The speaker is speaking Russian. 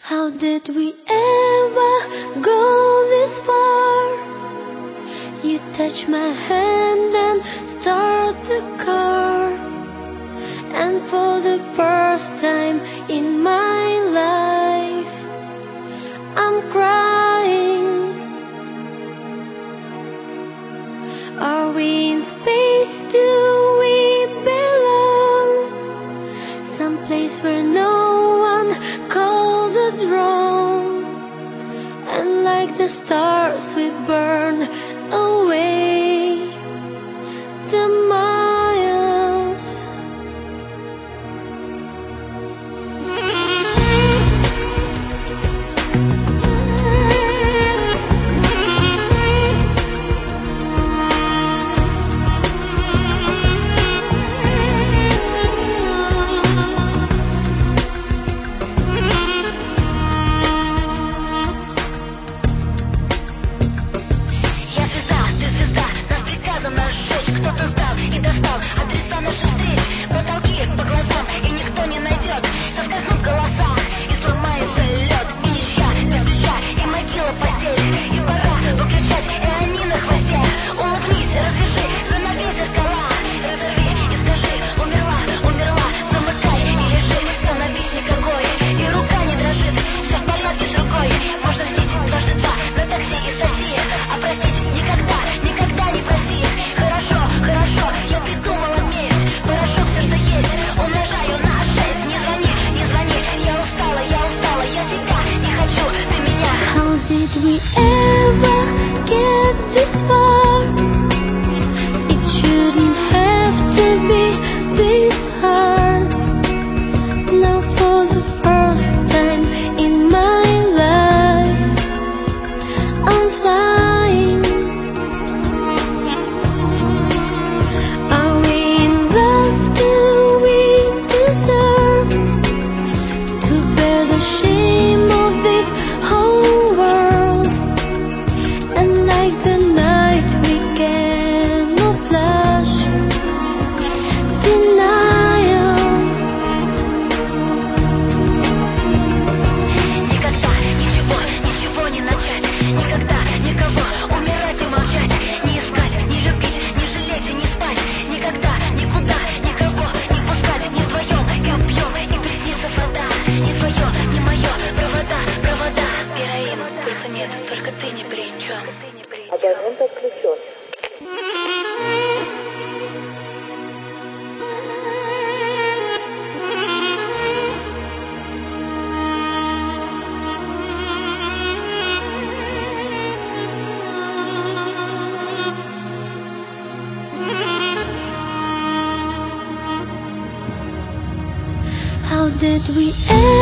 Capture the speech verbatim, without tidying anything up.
How did we ever go this far? You touch my hand and start the car, and for the first time in my life I'm crying. Are we in space? Do we belong someplace where no one calls us wrong? And like the stars we burn away the miles. Did we ever get this far? It shouldn't have to be this hard. Now for the first time in my life I'm flying. Are we in love? Do we deserve to bear the shame of this whole world? And like the night we camouflage denial. Никогда ничего, ничего не начать. Никогда никого умирать и молчать. Не искать, не любить, не жалеть и не спать. Никогда, никуда, никого не пускать. Не вдвоем и убьем, и приснится вода. Не твое, не мое, провода, провода. Героин, пульса нет, только ты ни при чем. Абонент отключен. How did we end?